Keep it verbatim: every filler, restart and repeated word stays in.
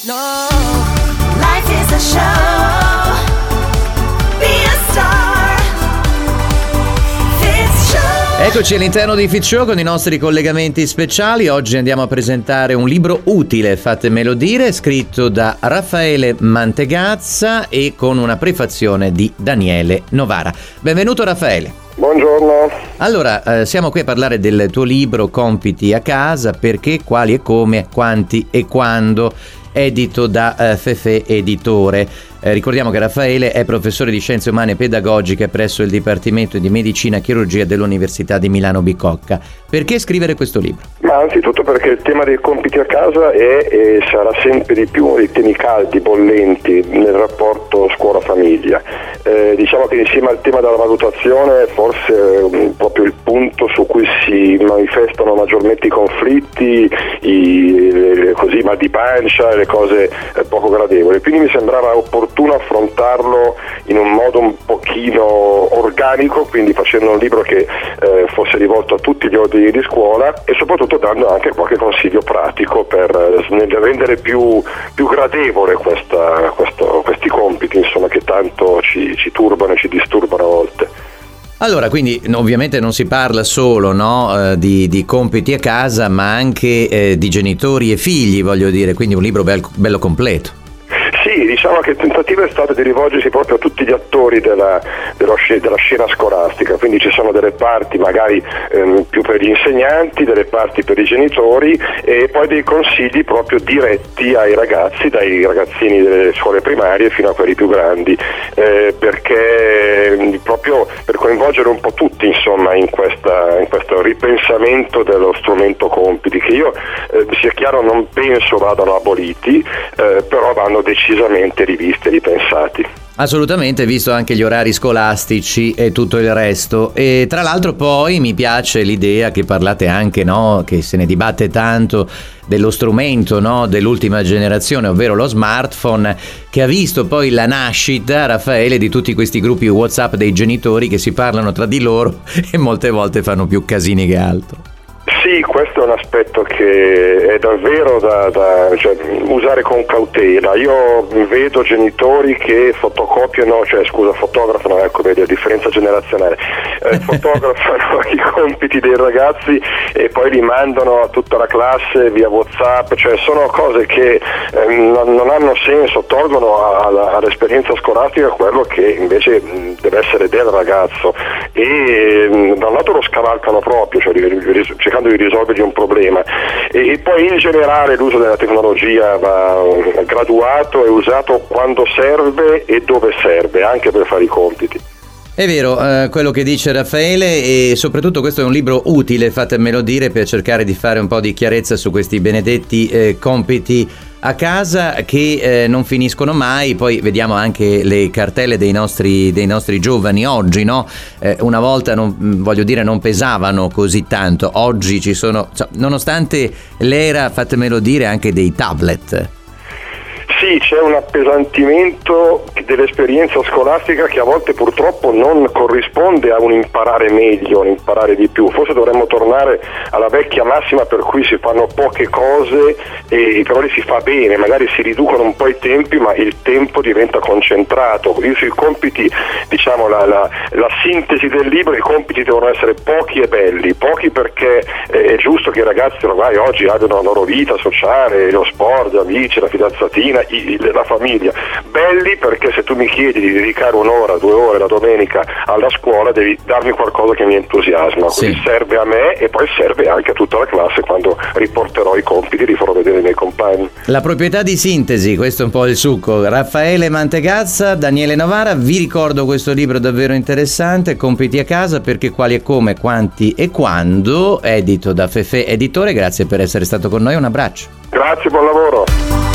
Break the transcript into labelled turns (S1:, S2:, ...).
S1: No, life is a show. Be a star. Fifth Show.
S2: Eccoci all'interno di Fifth Show con i nostri collegamenti speciali. Oggi andiamo a presentare un libro utile, fatemelo dire, scritto da Raffaele Mantegazza e con una prefazione di Daniele Novara. Benvenuto Raffaele.
S3: Buongiorno.
S2: Allora, eh, siamo qui a parlare del tuo libro Compiti a casa, perché, quali e come, quanti e quando, edito da eh, Fefe Editore. Eh, ricordiamo che Raffaele è professore di Scienze Umane e Pedagogiche presso il Dipartimento di Medicina e Chirurgia dell'Università di Milano Bicocca. Perché scrivere questo libro?
S3: Ma anzitutto perché il tema dei compiti a casa è e sarà sempre di più uno dei temi caldi, bollenti nel rapporto scuola-famiglia. Eh, diciamo che insieme al tema della valutazione forse è proprio il punto su cui si manifestano maggiormente i conflitti, i, le, così, mal di pancia, le cose eh, poco gradevoli. Quindi mi sembrava opportuno affrontarlo in un modo un pochino organico, quindi facendo un libro che eh, fosse rivolto a tutti gli ordini di scuola e soprattutto dando anche qualche consiglio pratico per eh, rendere più, più gradevole questa, questo, questi compiti, insomma, che tanto ci, ci turbano e ci disturbano a volte.
S2: Allora, quindi ovviamente non si parla solo, no, eh, di, di compiti a casa, ma anche eh, di genitori e figli, voglio dire, quindi un libro bel, bello completo.
S3: Sì, diciamo che il tentativo è stato di rivolgersi proprio a tutti gli attori della, della, della scena scolastica, quindi ci sono delle parti magari ehm, più per gli insegnanti, delle parti per i genitori e poi dei consigli proprio diretti ai ragazzi, dai ragazzini delle scuole primarie fino a quelli più grandi, eh, perché proprio per coinvolgere un po' tutti, insomma, in, questa, in questo ripensamento dello strumento compiti, che io, eh, sia chiaro, non penso vadano aboliti, eh, però vanno decisamente rivisti e ripensati.
S2: Assolutamente, visto anche gli orari scolastici e tutto il resto. E tra l'altro poi mi piace l'idea che parlate anche, no, che se ne dibatte tanto, dello strumento, no, dell'ultima generazione, ovvero lo smartphone, che ha visto poi la nascita, Raffaele, di tutti questi gruppi WhatsApp dei genitori che si parlano tra di loro e molte volte fanno più casini che altro.
S3: Sì, questo è un aspetto che è davvero da, da cioè, usare con cautela. Io vedo genitori che fotocopiano, cioè scusa, fotografano, ecco, vedi, a differenza generazionale, eh, fotografano i compiti dei ragazzi e poi li mandano a tutta la classe via WhatsApp, cioè sono cose che eh, non, non hanno senso, tolgono alla, all'esperienza scolastica quello che invece mh, deve essere del ragazzo e mh, da un lato lo scavalcano proprio, cioè cercando di risolvergli un problema e, e poi in generale l'uso della tecnologia va graduato e usato quando serve e dove serve, anche per fare i compiti.
S2: È vero, eh, quello che dice Raffaele, e soprattutto questo è un libro utile, fatemelo dire, per cercare di fare un po' di chiarezza su questi benedetti eh, compiti a casa che eh, non finiscono mai. Poi vediamo anche le cartelle dei nostri, dei nostri giovani oggi, no? Eh, una volta, non, voglio dire, non pesavano così tanto, oggi ci sono, cioè, nonostante l'era, fatemelo dire, anche dei tablet.
S3: Sì, c'è un appesantimento dell'esperienza scolastica che a volte purtroppo non corrisponde a un imparare meglio, un imparare di più. Forse dovremmo tornare alla vecchia massima per cui si fanno poche cose e però li si fa bene, magari si riducono un po' i tempi ma il tempo diventa concentrato. Io sui compiti, diciamo, la, la, la sintesi del libro, i compiti devono essere pochi e belli, pochi perché è giusto che i ragazzi ormai oggi abbiano la loro vita sociale, lo sport, gli amici, la fidanzatina, la famiglia, belli perché se tu mi chiedi di dedicare un'ora, due ore la domenica alla scuola devi darmi qualcosa che mi entusiasma,
S2: sì.
S3: Quindi serve a me e poi serve anche a tutta la classe quando riporterò i compiti, li farò vedere ai miei compagni.
S2: La proprietà di sintesi, questo è un po' il succo. Raffaele Mantegazza, Daniele Novara, vi ricordo questo libro davvero interessante, Compiti a casa, perché, quali e come, quanti e quando, edito da Fefe Editore. Grazie per essere stato con noi, un abbraccio.
S3: Grazie, buon lavoro.